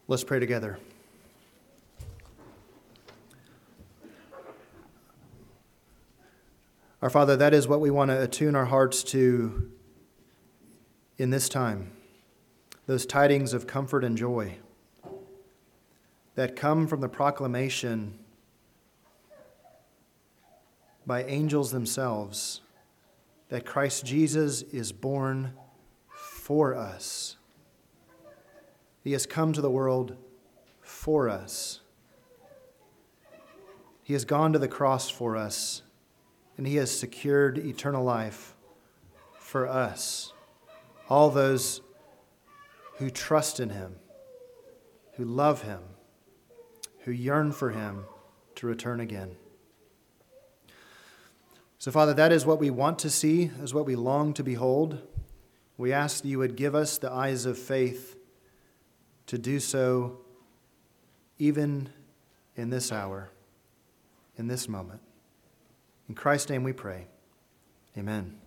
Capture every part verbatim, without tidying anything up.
Let's pray together. Our Father, that is what we want to attune our hearts to in this time. Those tidings of comfort and joy that come from the proclamation by angels themselves that Christ Jesus is born for us. He has come to the world for us. He has gone to the cross for us, and He has secured eternal life for us, all those who trust in Him, who love Him, who yearn for Him to return again. So, Father, that is what we want to see, is what we long to behold. We ask that you would give us the eyes of faith to do so even in this hour, in this moment. In Christ's name we pray. Amen.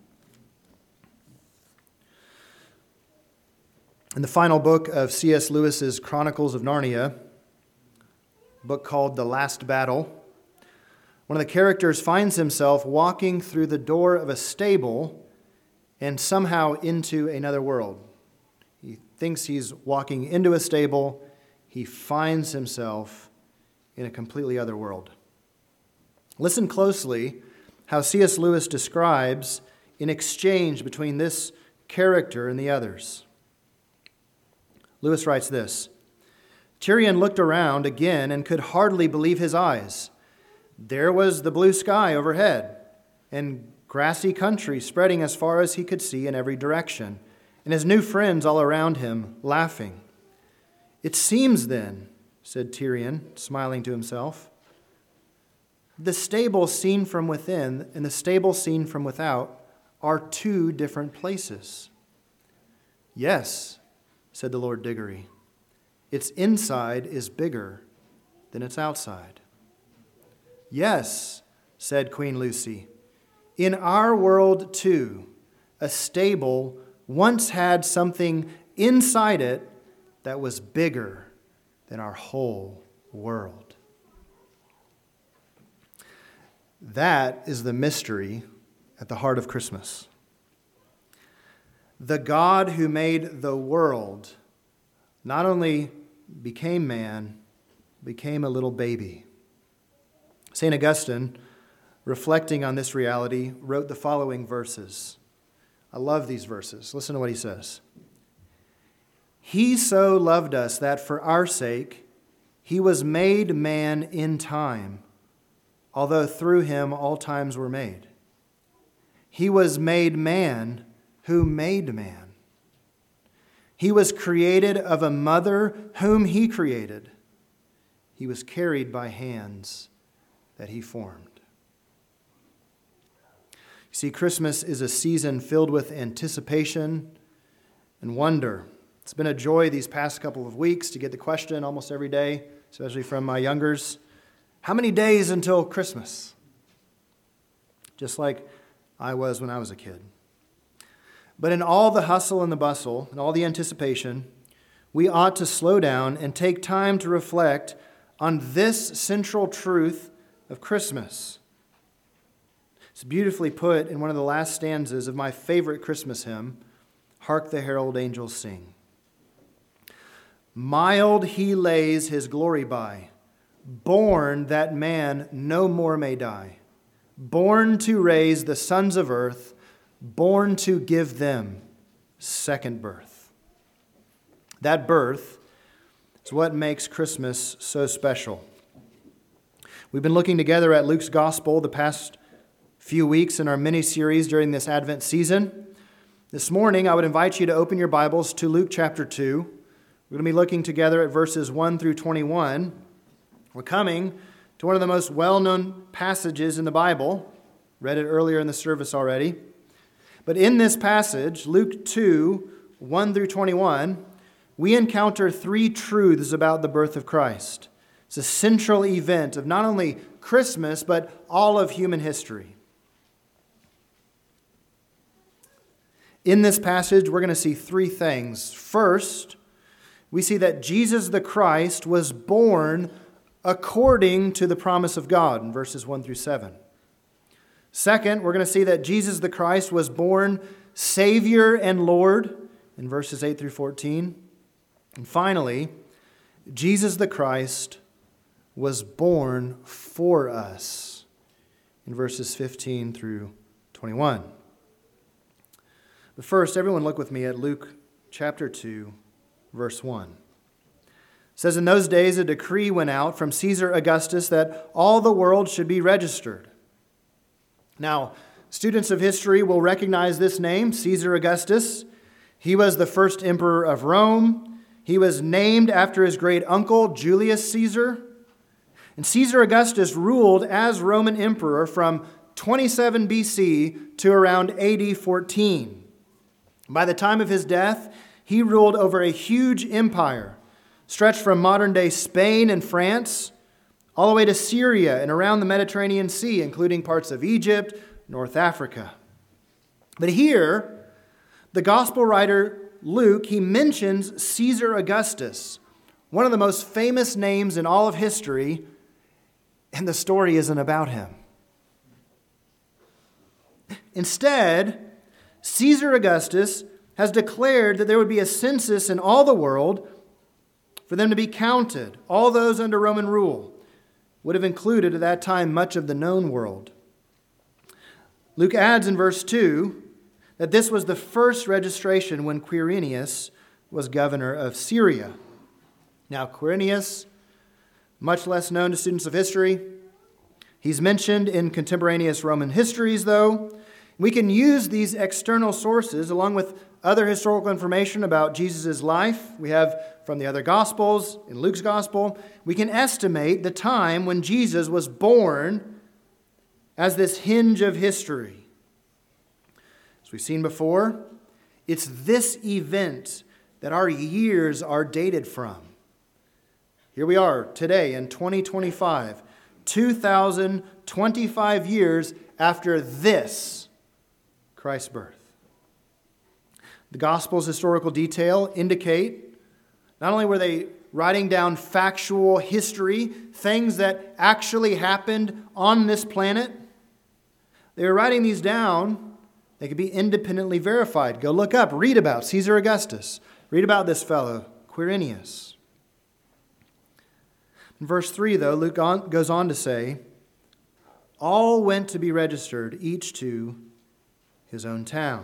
In the final book of C S Lewis's Chronicles of Narnia, a book called The Last Battle, one of the characters finds himself walking through the door of a stable and somehow into another world. He thinks he's walking into a stable. He finds himself in a completely other world. Listen closely how C S Lewis describes an exchange between this character and the others. Lewis writes this: Tyrion looked around again and could hardly believe his eyes. There was the blue sky overhead and grassy country spreading as far as he could see in every direction, and his new friends all around him laughing. It seems then, said Tyrion, smiling to himself, the stable seen from within and the stable seen from without are two different places. Yes, said the Lord Diggory, its inside is bigger than its outside. Yes, said Queen Lucy, in our world too, a stable once had something inside it that was bigger than our whole world. That is the mystery at the heart of Christmas. The God who made the world not only became man, became a little baby. Saint Augustine, reflecting on this reality, wrote the following verses. I love these verses. Listen to what he says. He so loved us that for our sake he was made man in time, although through him all times were made. He was made man who made man. He was created of a mother whom he created. He was carried by hands that he formed. You see, Christmas is a season filled with anticipation and wonder. It's been a joy these past couple of weeks to get the question almost every day, especially from my youngers, how many days until Christmas? Just like I was when I was a kid. But in all the hustle and the bustle and all the anticipation, we ought to slow down and take time to reflect on this central truth of Christmas. It's beautifully put in one of the last stanzas of my favorite Christmas hymn, Hark the Herald Angels Sing. Mild he lays his glory by, born that man no more may die, born to raise the sons of earth, born to give them second birth. That birth is what makes Christmas so special. We've been looking together at Luke's Gospel the past few weeks in our mini-series during this Advent season. This morning, I would invite you to open your Bibles to Luke chapter two. We're going to be looking together at verses one through twenty-one. We're coming to one of the most well-known passages in the Bible. Read it earlier in the service already. But in this passage, Luke two, one through twenty-one, we encounter three truths about the birth of Christ. It's a central event of not only Christmas, but all of human history. In this passage, we're going to see three things. First, we see that Jesus the Christ was born according to the promise of God in verses one through seven. Second, we're going to see that Jesus the Christ was born Savior and Lord in verses eight through fourteen. And finally, Jesus the Christ was born for us in verses fifteen through twenty-one. But first, everyone look with me at Luke chapter two, verse one. It says, "In those days a decree went out from Caesar Augustus that all the world should be registered." Now, students of history will recognize this name, Caesar Augustus. He was the first emperor of Rome. He was named after his great uncle, Julius Caesar. And Caesar Augustus ruled as Roman emperor from twenty-seven B C to around A D fourteen. By the time of his death, he ruled over a huge empire, stretched from modern-day Spain and France all the way to Syria and around the Mediterranean Sea, including parts of Egypt, North Africa. But here, the gospel writer Luke, he mentions Caesar Augustus, one of the most famous names in all of history, and the story isn't about him. Instead, Caesar Augustus has declared that there would be a census in all the world for them to be counted. All those under Roman rule would have included at that time much of the known world. Luke adds in verse two that this was the first registration when Quirinius was governor of Syria. Now, Quirinius, much less known to students of history. He's mentioned in contemporaneous Roman histories, though. We can use these external sources along with other historical information about Jesus' life. We have from the other Gospels, in Luke's Gospel, we can estimate the time when Jesus was born as this hinge of history. As we've seen before, it's this event that our years are dated from. Here we are today in twenty twenty-five, two thousand twenty-five years after this, Christ's birth. The Gospel's historical detail indicate not only were they writing down factual history, things that actually happened on this planet, they were writing these down. They could be independently verified. Go look up, read about Caesar Augustus. Read about this fellow, Quirinius. In verse three, though, Luke on, goes on to say, all went to be registered, each to his own town.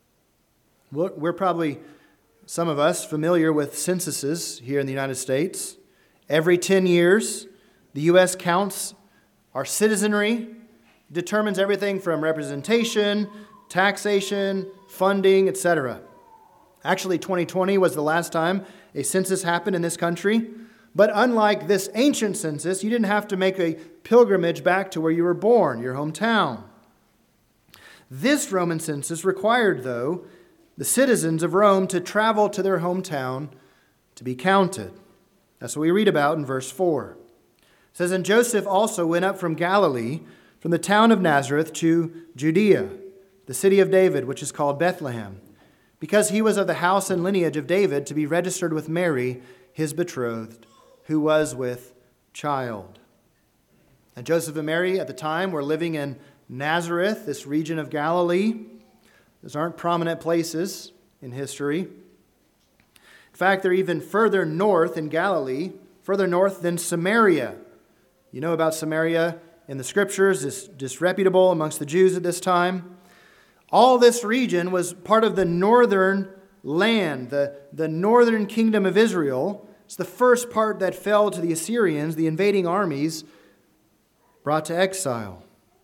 We're probably, some of us, familiar with censuses here in the United States. Every ten years, the U S counts our citizenry, determines everything from representation, taxation, funding, et cetera. Actually, twenty twenty was the last time a census happened in this country. But unlike this ancient census, you didn't have to make a pilgrimage back to where you were born, your hometown. This Roman census required, though, the citizens of Rome to travel to their hometown to be counted. That's what we read about in verse four. It says, and Joseph also went up from Galilee, from the town of Nazareth to Judea, the city of David, which is called Bethlehem, because he was of the house and lineage of David, to be registered with Mary, his betrothed, who was with child. And Joseph and Mary at the time were living in Nazareth, this region of Galilee. Those aren't prominent places in history. In fact, they're even further north in Galilee, further north than Samaria. You know about Samaria in the Scriptures, it's disreputable amongst the Jews at this time. All this region was part of the northern land, the, the northern kingdom of Israel. It's the first part that fell to the Assyrians, the invading armies brought to exile.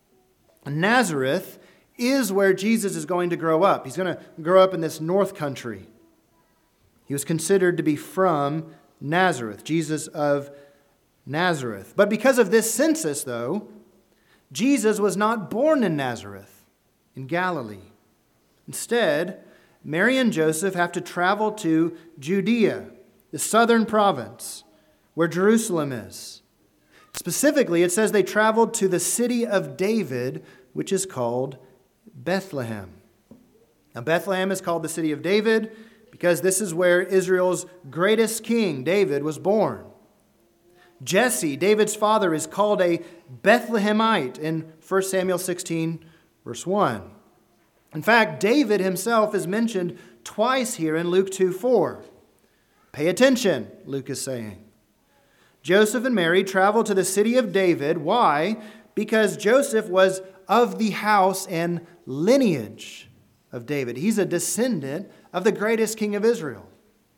Nazareth is where Jesus is going to grow up. He's going to grow up in this north country. He was considered to be from Nazareth, Jesus of Nazareth. But because of this census, though, Jesus was not born in Nazareth, in Galilee. Instead, Mary and Joseph have to travel to Judea, the southern province, where Jerusalem is. Specifically, it says they traveled to the city of David, which is called Bethlehem. Now, Bethlehem is called the city of David because this is where Israel's greatest king, David, was born. Jesse, David's father, is called a Bethlehemite in First Samuel sixteen, verse one. In fact, David himself is mentioned twice here in Luke two four. Pay attention, Luke is saying. Joseph and Mary traveled to the city of David. Why? Because Joseph was of the house and lineage of David. He's a descendant of the greatest king of Israel.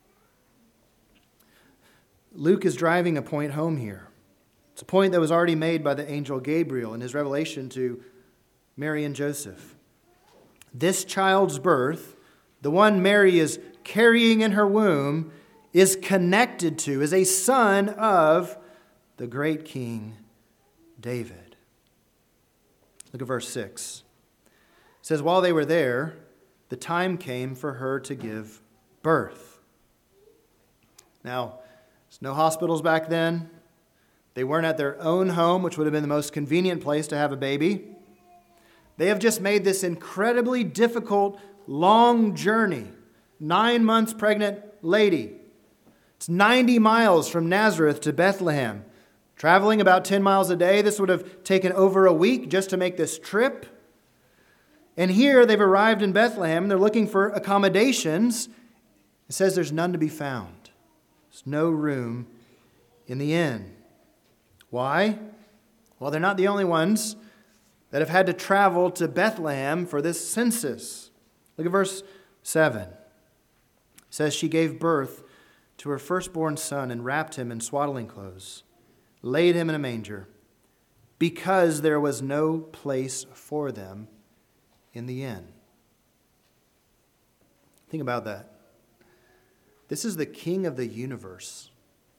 Luke is driving a point home here. It's a point that was already made by the angel Gabriel in his revelation to Mary and Joseph. This child's birth, the one Mary is carrying in her womb, is connected to, is a son of the great King David. Look at verse six. It says, while they were there, the time came for her to give birth. Now, there's no hospitals back then. They weren't at their own home, which would have been the most convenient place to have a baby. They have just made this incredibly difficult, long journey. Nine months pregnant lady. It's ninety miles from Nazareth to Bethlehem. Traveling about ten miles a day. This would have taken over a week just to make this trip. And here they've arrived in Bethlehem and they're looking for accommodations. It says there's none to be found. There's no room in the inn. Why? Well, they're not the only ones that have had to travel to Bethlehem for this census. Look at verse seven. It says she gave birth to her firstborn son and wrapped him in swaddling clothes, laid him in a manger, because there was no place for them in the inn. Think about that. This is the King of the universe,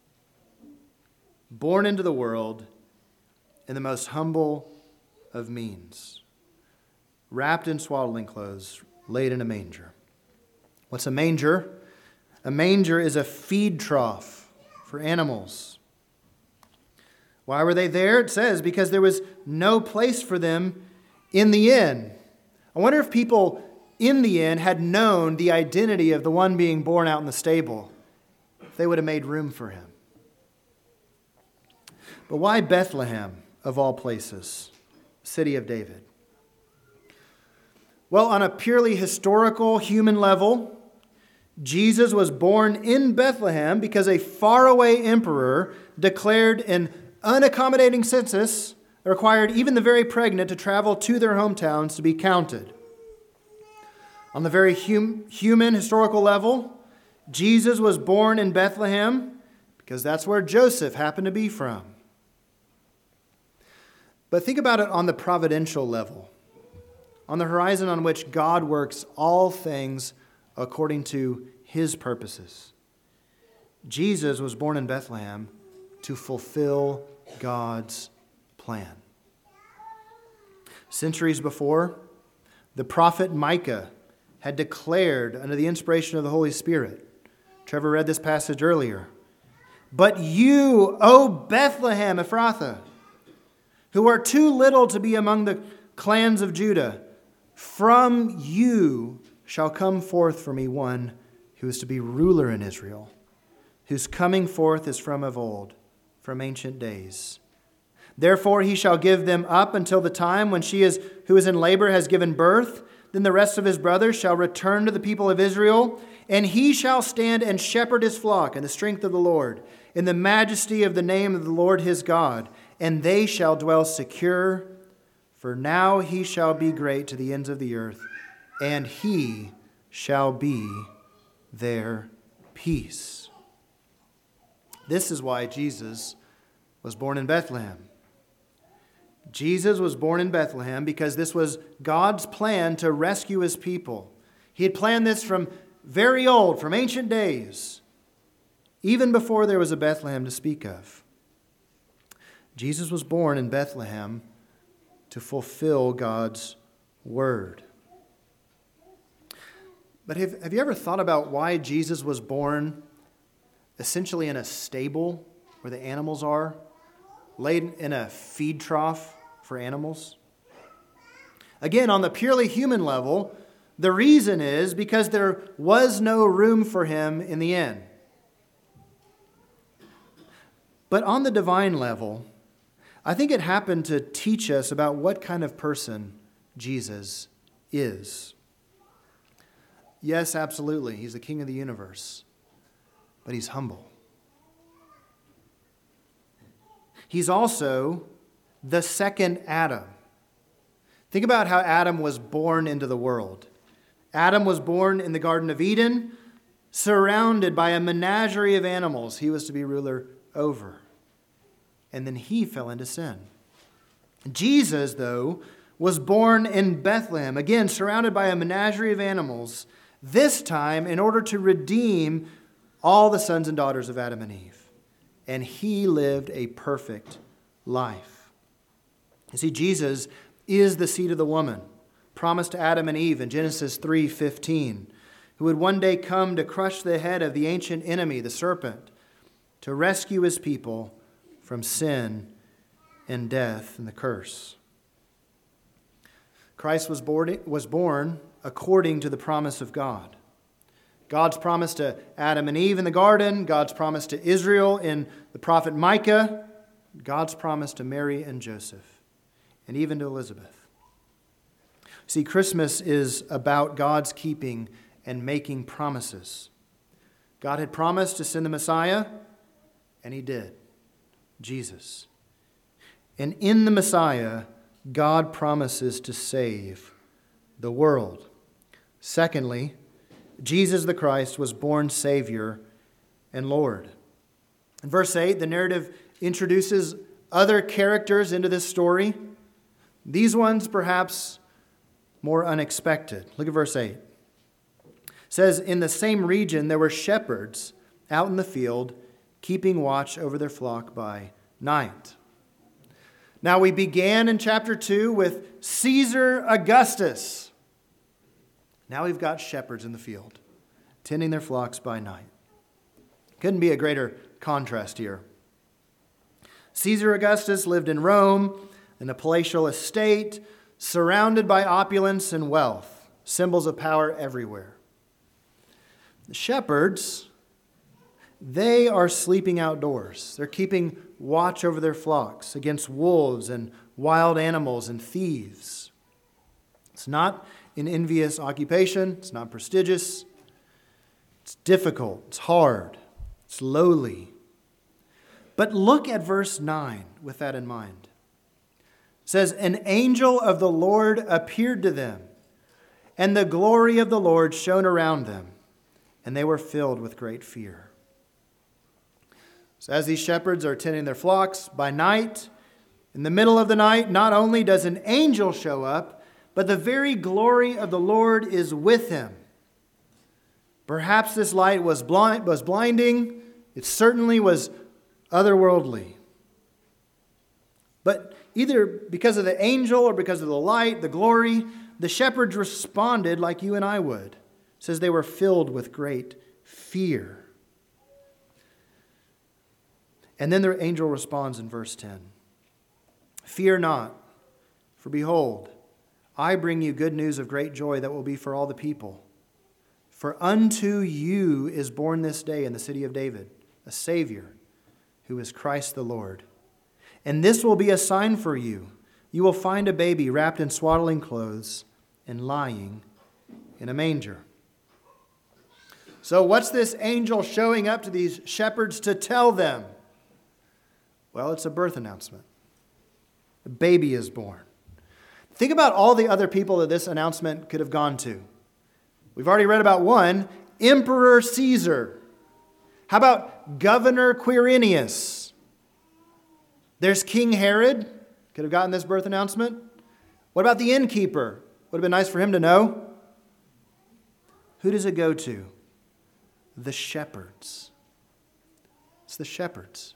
born into the world in the most humble of means, wrapped in swaddling clothes, laid in a manger. What's a manger? A manger is a feed trough for animals. Why were they there? It says because there was no place for them in the inn. I wonder if people in the inn had known the identity of the one being born out in the stable, if they would have made room for him. But why Bethlehem, of all places, city of David? Well, on a purely historical human level, Jesus was born in Bethlehem because a faraway emperor declared an unaccommodating census that required even the very pregnant to travel to their hometowns to be counted. On the very hum- human historical level, Jesus was born in Bethlehem because that's where Joseph happened to be from. But think about it on the providential level, on the horizon on which God works all things according to his purposes. Jesus was born in Bethlehem to fulfill God's plan. Centuries before, the prophet Micah had declared under the inspiration of the Holy Spirit. Trevor read this passage earlier. But you, O Bethlehem Ephrathah, who are too little to be among the clans of Judah, from you shall come forth for me one who is to be ruler in Israel, whose coming forth is from of old, from ancient days. Therefore he shall give them up until the time when she is who is in labor has given birth. Then the rest of his brothers shall return to the people of Israel, and he shall stand and shepherd his flock in the strength of the Lord, in the majesty of the name of the Lord his God, and they shall dwell secure, for now he shall be great to the ends of the earth, and he shall be their peace. This is why Jesus was born in Bethlehem. Jesus was born in Bethlehem because this was God's plan to rescue his people. He had planned this from very old, from ancient days, even before there was a Bethlehem to speak of. Jesus was born in Bethlehem to fulfill God's word. But have, have you ever thought about why Jesus was born essentially in a stable where the animals are, laid in a feed trough for animals? Again, on the purely human level, The reason is because there was no room for him in the inn. But on the divine level, I think it happened to teach us about what kind of person Jesus is. Yes, absolutely, he's the king of the universe, but he's humble. He's also the second Adam. Think about how Adam was born into the world. Adam was born in the Garden of Eden, surrounded by a menagerie of animals he was to be ruler over. And then he fell into sin. Jesus, though, was born in Bethlehem, again surrounded by a menagerie of animals, this time in order to redeem all the sons and daughters of Adam and Eve. And he lived a perfect life. You see, Jesus is the seed of the woman, promised to Adam and Eve in Genesis three fifteen, who would one day come to crush the head of the ancient enemy, the serpent, to rescue his people from sin and death and the curse. Christ was born, was born according to the promise of God. God's promise to Adam and Eve in the garden, God's promise to Israel in the prophet Micah, God's promise to Mary and Joseph, and even to Elizabeth. See, Christmas is about God's keeping and making promises. God had promised to send the Messiah, and he did, Jesus. And in the Messiah, God promises to save the world. Secondly, Jesus the Christ was born Savior and Lord. In verse eight, the narrative introduces other characters into this story. These ones perhaps more unexpected. Look at verse eight. It says, in the same region there were shepherds out in the field, keeping watch over their flock by night. Now we began in chapter two with Caesar Augustus. Now we've got shepherds in the field, tending their flocks by night. Couldn't be a greater contrast here. Caesar Augustus lived in Rome, in a palatial estate, surrounded by opulence and wealth, symbols of power everywhere. The shepherds, they are sleeping outdoors. They're keeping watch over their flocks against wolves and wild animals and thieves. It's not an envious occupation. It's not prestigious. It's difficult. It's hard. It's lowly. But look at verse nine with that in mind. It says, an angel of the Lord appeared to them, and the glory of the Lord shone around them, and they were filled with great fear. So as these shepherds are tending their flocks by night, in the middle of the night, not only does an angel show up, but the very glory of the Lord is with him. Perhaps this light was blind, was blinding. It certainly was otherworldly. But either because of the angel or because of the light, the glory, the shepherds responded like you and I would. It says they were filled with great fear. And then the angel responds in verse ten. Fear not, for behold, I bring you good news of great joy that will be for all the people. For unto you is born this day in the city of David a Savior, who is Christ the Lord. And this will be a sign for you. You will find a baby wrapped in swaddling clothes and lying in a manger. So what's this angel showing up to these shepherds to tell them? Well, it's a birth announcement. A baby is born. Think about all the other people that this announcement could have gone to. We've already read about one, Emperor Caesar. How about Governor Quirinius? There's King Herod. Could have gotten this birth announcement. What about the innkeeper? Would have been nice for him to know. Who does it go to? The shepherds. It's the shepherds.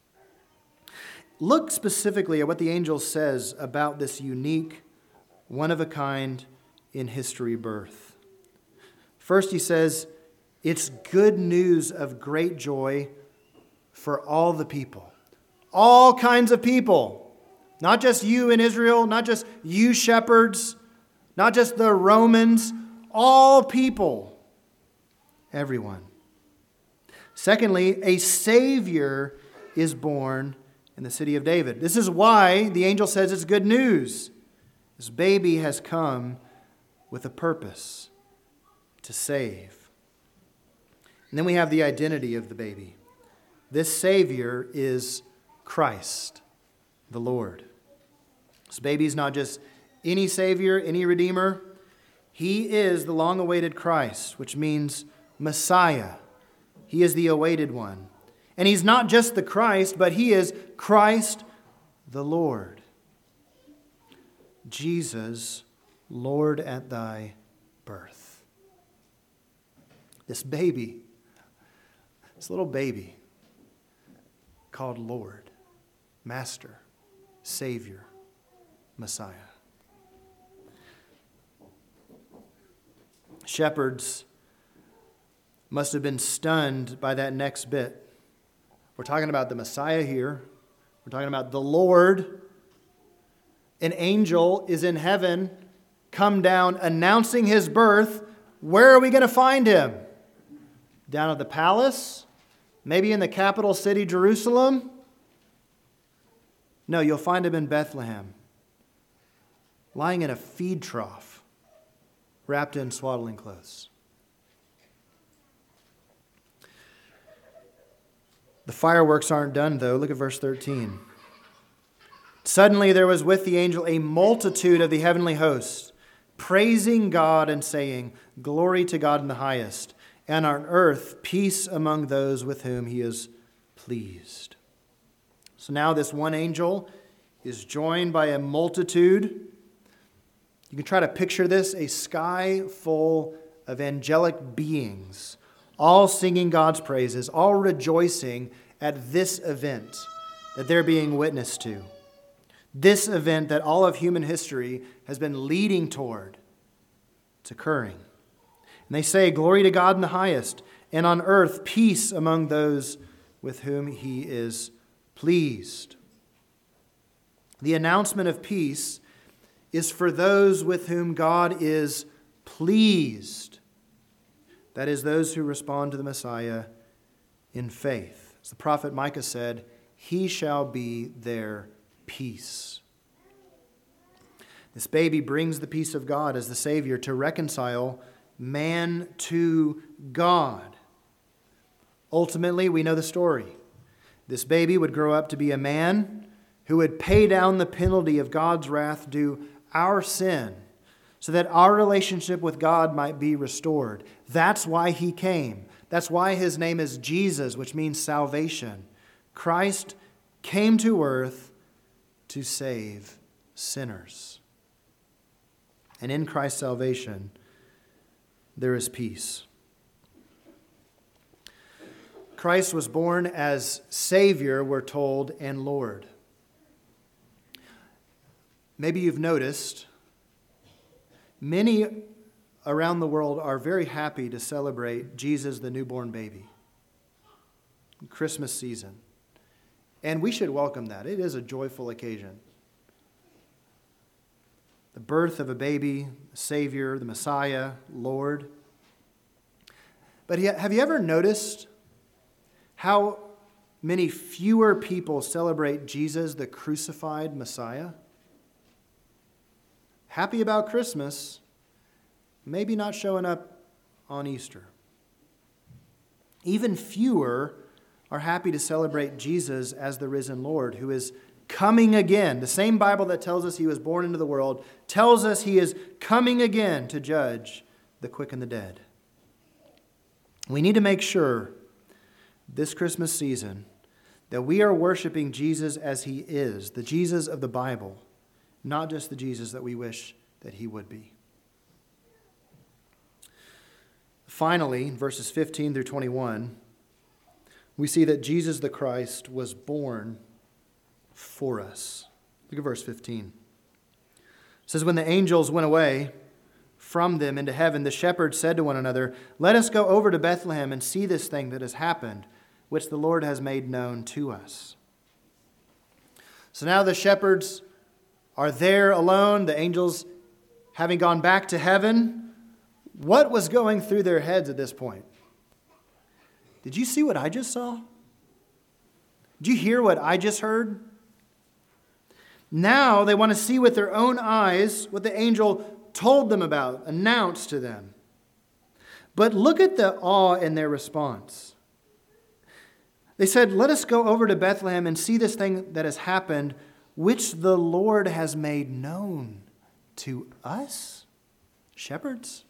Look specifically at what the angel says about this unique, one-of-a-kind in history birth. First, he says, it's good news of great joy for all the people. All kinds of people. Not just you in Israel, not just you shepherds, not just the Romans. all people, everyone. Secondly, a Savior is born in the city of David. This is why the angel says it's good news. This baby has come with a purpose to save. And then we have the identity of the baby. This Savior is Christ, the Lord. This baby is not just any Savior, any Redeemer. He is the long-awaited Christ, which means Messiah. He is the awaited one. And he's not just the Christ, but he is Christ the Lord. Jesus, Lord at thy birth. This baby, this little baby called Lord, Master, Savior, Messiah. Shepherds must have been stunned by that next bit. We're talking about the Messiah here. We're talking about the Lord. An angel is in heaven, come down, announcing his birth. Where are we going to find him? Down at the palace? Maybe in the capital city, Jerusalem? No, you'll find him in Bethlehem, lying in a feed trough, wrapped in swaddling clothes. The fireworks aren't done, though. Look at verse thirteen. Suddenly there was with the angel a multitude of the heavenly hosts, praising God and saying, "Glory to God in the highest, and on earth peace among those with whom he is pleased." So now this one angel is joined by a multitude. You can try to picture this, a sky full of angelic beings, all singing God's praises, all rejoicing at this event that they're being witness to. This event that all of human history has been leading toward. It's occurring. And they say, "Glory to God in the highest, and on earth peace among those with whom he is pleased." The announcement of peace is for those with whom God is pleased. That is, those who respond to the Messiah in faith. As the prophet Micah said, "He shall be their peace." This baby brings the peace of God as the Savior to reconcile man to God. Ultimately, we know the story. This baby would grow up to be a man who would pay down the penalty of God's wrath due our sin, so that our relationship with God might be restored. That's why he came. That's why his name is Jesus, which means salvation. Christ came to earth to save sinners. And in Christ's salvation, there is peace. Christ was born as Savior, we're told, and Lord. Maybe you've noticed many around the world are very happy to celebrate Jesus, the newborn baby, Christmas season. And we should welcome that. It is a joyful occasion. The birth of a baby, the Savior, the Messiah, Lord. But have you ever noticed how many fewer people celebrate Jesus, the crucified Messiah? Happy about Christmas, maybe not showing up on Easter. Even fewer are happy to celebrate Jesus as the risen Lord, who is coming again. The same Bible that tells us he was born into the world tells us he is coming again to judge the quick and the dead. We need to make sure this Christmas season that we are worshiping Jesus as he is, the Jesus of the Bible, not just the Jesus that we wish that he would be. Finally, in verses fifteen through twenty-one, we see that Jesus the Christ was born for us. Look at verse fifteen. It says, "When the angels went away from them into heaven, the shepherds said to one another, 'Let us go over to Bethlehem and see this thing that has happened, which the Lord has made known to us.'" So now the shepherds are there alone, the angels having gone back to heaven. What was going through their heads at this point? Did you see what I just saw? Did you hear what I just heard? Now they want to see with their own eyes what the angel told them about, announced to them. But look at the awe in their response. They said, "Let us go over to Bethlehem and see this thing that has happened, which the Lord has made known to us," shepherds.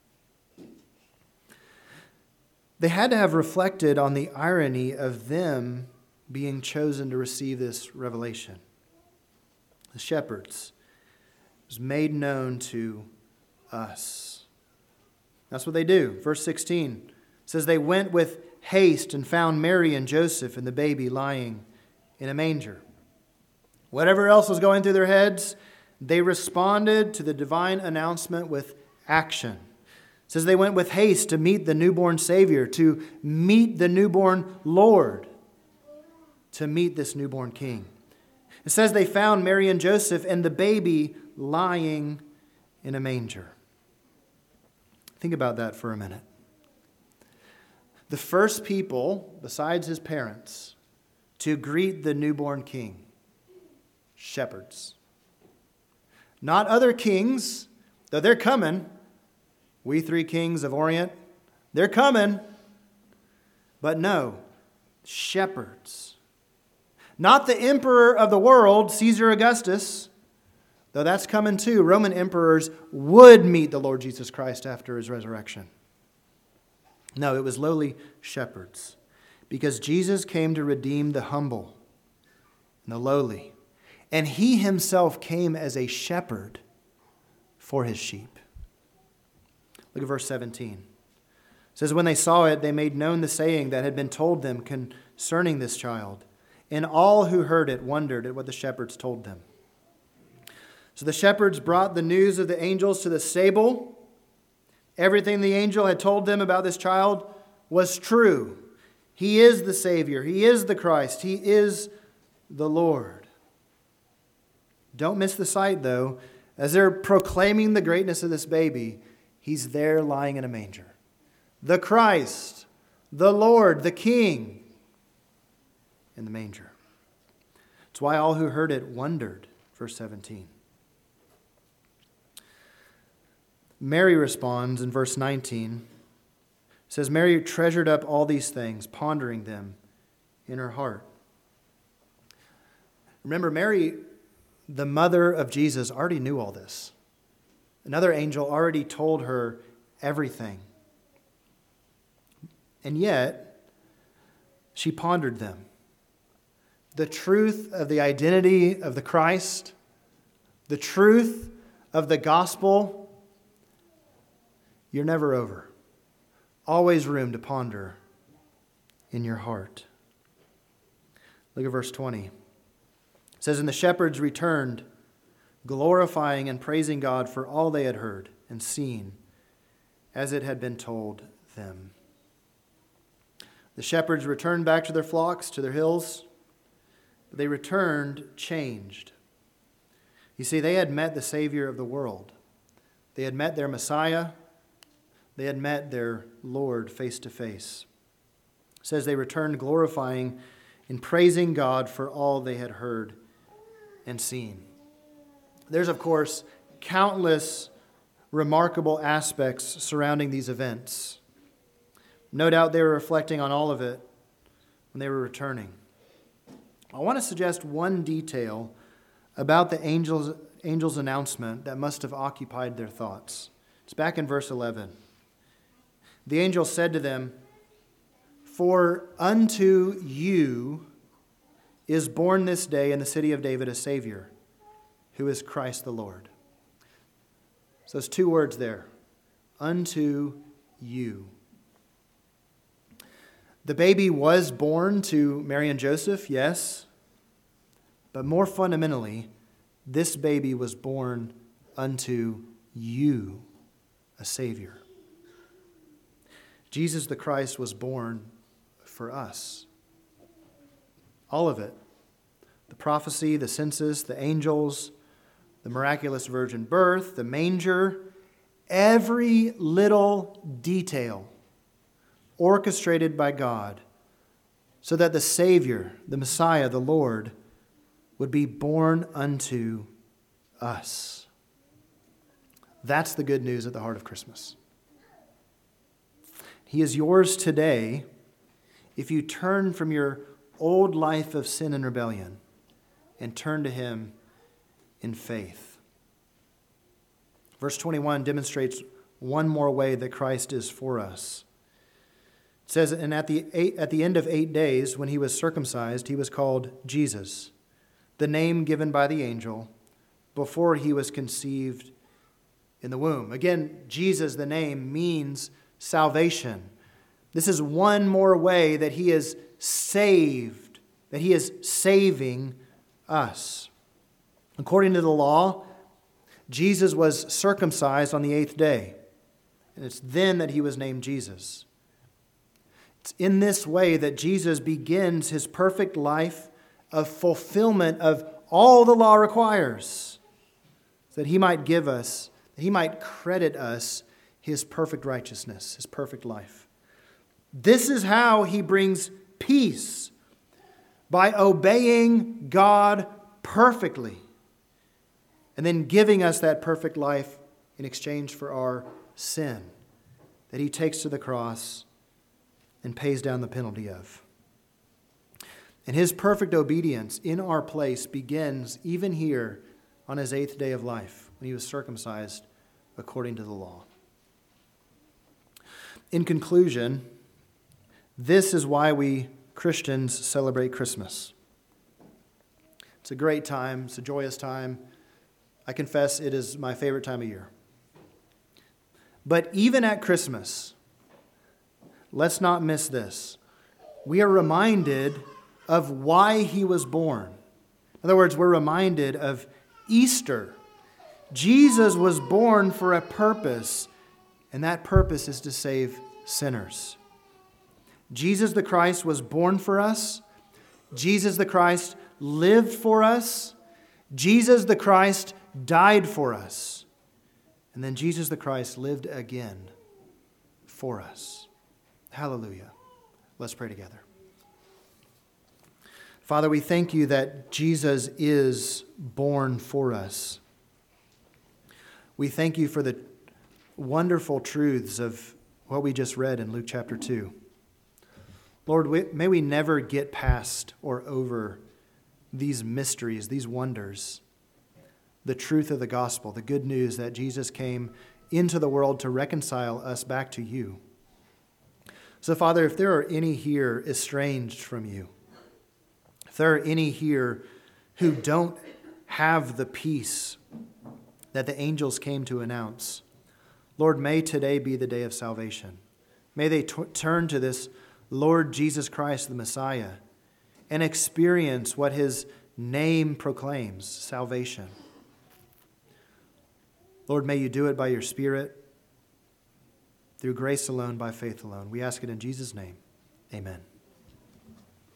They had to have reflected on the irony of them being chosen to receive this revelation. The shepherds. It was made known to us. That's what they do. Verse sixteen says, "They went with haste and found Mary and Joseph and the baby lying in a manger." Whatever else was going through their heads, they responded to the divine announcement with action. It says they went with haste to meet the newborn Savior, to meet the newborn Lord, to meet this newborn King. It says they found Mary and Joseph and the baby lying in a manger. Think about that for a minute. The first people, besides his parents, to greet the newborn King, shepherds. Not other kings, though they're coming. We three kings of Orient, they're coming. But no, shepherds. Not the emperor of the world, Caesar Augustus, though that's coming too. Roman emperors would meet the Lord Jesus Christ after his resurrection. No, it was lowly shepherds, because Jesus came to redeem the humble and the lowly. And he himself came as a shepherd for his sheep. Look at verse seventeen. It says, "When they saw it, they made known the saying that had been told them concerning this child. And all who heard it wondered at what the shepherds told them." So the shepherds brought the news of the angels to the stable. Everything the angel had told them about this child was true. He is the Savior. He is the Christ. He is the Lord. Don't miss the sight, though. As they're proclaiming the greatness of this baby, he's there lying in a manger. The Christ, the Lord, the King, in the manger. It's why all who heard it wondered. Verse seventeen. Mary responds in verse nineteen. It says, "Mary treasured up all these things, pondering them in her heart." Remember, Mary, the mother of Jesus, already knew all this. Another angel already told her everything. And yet, she pondered them. The truth of the identity of the Christ, the truth of the gospel, you're never over. Always room to ponder in your heart. Look at verse twenty. It says, "And the shepherds returned, glorifying and praising God for all they had heard and seen, as it had been told them." The shepherds returned back to their flocks, to their hills. But they returned changed. You see, they had met the Savior of the world. They had met their Messiah. They had met their Lord face to face. It says they returned glorifying and praising God for all they had heard and seen. There's, of course, countless remarkable aspects surrounding these events. No doubt they were reflecting on all of it when they were returning. I want to suggest one detail about the angel's, angel's announcement that must have occupied their thoughts. It's back in verse eleven. The angel said to them, "For unto you is born this day in the city of David a Savior, who is Christ the Lord." So there's two words there. Unto you. The baby was born to Mary and Joseph, yes. But more fundamentally, this baby was born unto you, a Savior. Jesus the Christ was born for us. All of it. The prophecy, the census, the angels, the miraculous virgin birth, the manger, every little detail orchestrated by God so that the Savior, the Messiah, the Lord, would be born unto us. That's the good news at the heart of Christmas. He is yours today if you turn from your old life of sin and rebellion and turn to Him in faith. Verse twenty-one demonstrates one more way that Christ is for us. It says, and at the, eight, at the end of eight days, when He was circumcised, He was called Jesus, the name given by the angel before He was conceived in the womb. Again, Jesus, the name, means salvation. This is one more way that He is saved, that He is saving us. According to the law, Jesus was circumcised on the eighth day, and it's then that He was named Jesus. It's in this way that Jesus begins His perfect life of fulfillment of all the law requires, so that He might give us, that He might credit us His perfect righteousness, His perfect life. This is how He brings peace, by obeying God perfectly and then giving us that perfect life in exchange for our sin that He takes to the cross and pays down the penalty of. And His perfect obedience in our place begins even here on His eighth day of life when He was circumcised according to the law. In conclusion, this is why we Christians celebrate Christmas. It's a great time. It's a joyous time. I confess it is my favorite time of year. But even at Christmas, let's not miss this. We are reminded of why He was born. In other words, we're reminded of Easter. Jesus was born for a purpose, and that purpose is to save sinners. Jesus the Christ was born for us. Jesus the Christ lived for us. Jesus the Christ died for us. And then Jesus the Christ lived again for us. Hallelujah. Let's pray together. Father, we thank You that Jesus is born for us. We thank You for the wonderful truths of what we just read in Luke chapter two. Lord, we, may we never get past or over these mysteries, these wonders, the truth of the gospel, the good news that Jesus came into the world to reconcile us back to You. So, Father, if there are any here estranged from You, if there are any here who don't have the peace that the angels came to announce, Lord, may today be the day of salvation. May they t- turn to this Lord Jesus Christ, the Messiah, and experience what His name proclaims, salvation. Lord, may You do it by Your Spirit, through grace alone, by faith alone. We ask it in Jesus' name. Amen.